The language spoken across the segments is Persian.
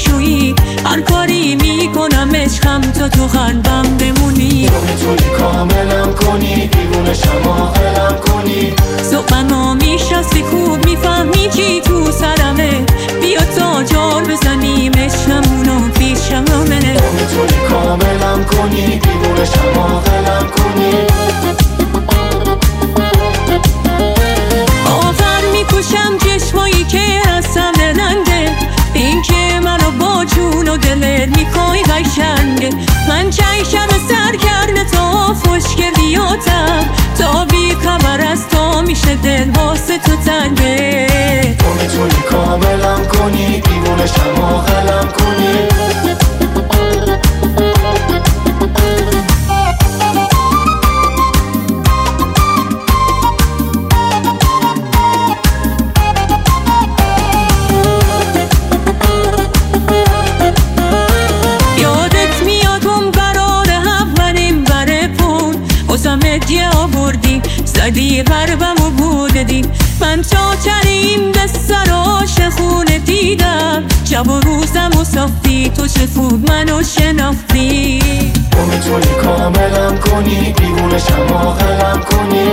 میشویی، هر کاری میکنم عشقم تا تو قلبم بمونی. تو میتونی کاملم کنی، دیوونشم عاقلم کنی. ذوقمو میشناسی خوب، میفهمی چی تو سرمه. بیا تا جار بزنیم عشقمونو پیشمه. تو میتونی کاملم کنی، دیوونشم عاقلم کنی. آخر میکشم چشمایی که هستم دلنده، این که منو با جون و دلت میخوای قشنگه. من چشم سر کرده تا خوشگلیاتم، تا بی خبر از تو میشه دل واسه تو تنگه. تو میتونی کاملم کنی، دیوونشم عاقلم کنی. مدیه آوردی زدی غربم و بوددی، من چاچریم به سر عاشقونه دیدم. شب و روزم و صافی تو چه خوب منو شناختی. تو میتونی کاملم کنی، دیوونشم عاقلم کنی.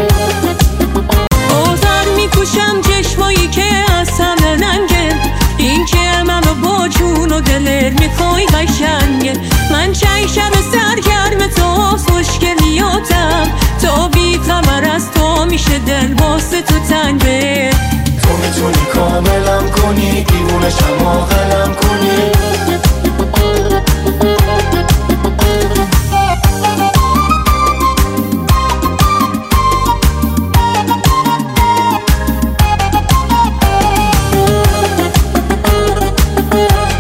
آخر میکشم چشمایی که هستم ننگه، این که منو با جون و دلت میخوای قشنگه. من چشم سرگرم تو خوشگلیاتم، تا بی خبر از تو میشه دل واسه تو تنگه. تو میتونی کاملم کنی، دیوونشم عاقلم